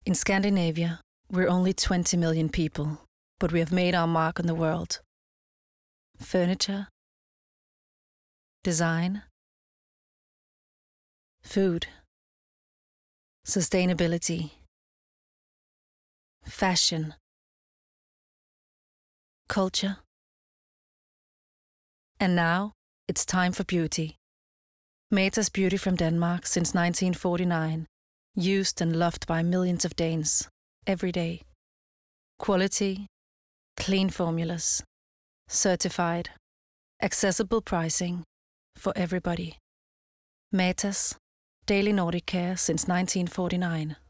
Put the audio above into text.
In Scandinavia, we're only 20 million people, but we have made our mark on the world. Furniture, design, food, sustainability, fashion, culture. And now, it's time for beauty. Matas Beauty from Denmark since 1949, used and loved by millions of Danes, every day. Quality, clean formulas, certified, accessible pricing, for everybody. Matas, daily Nordic care since 1949.